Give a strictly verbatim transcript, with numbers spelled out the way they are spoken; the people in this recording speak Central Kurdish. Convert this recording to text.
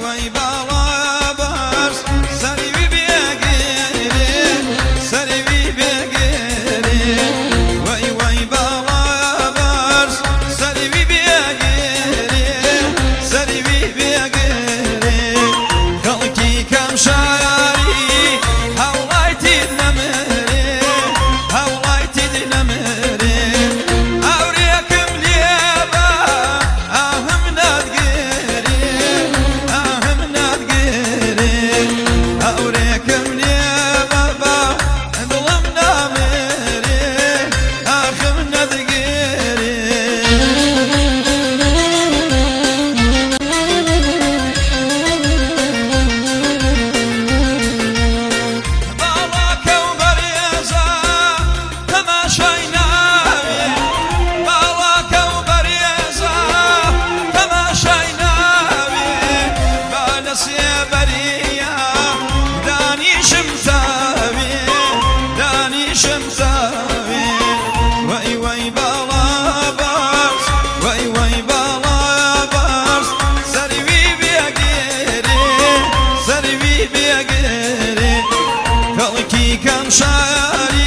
وای بالا باش سری بی بگیری سری بی بگیری وای وای بالا باش سری بی بگیری سری بی بگیری خلکی کم شاری هولای تید نمری هولای تید نمری اوریکم لیبا اهم ندگیری اهم ندگیری اوریکم لیبا دلم نمری اهم ندگیری وای وای بالا باش وای وای بالا باش سری بی بگیری سری بی بگیری خلکی کم شاری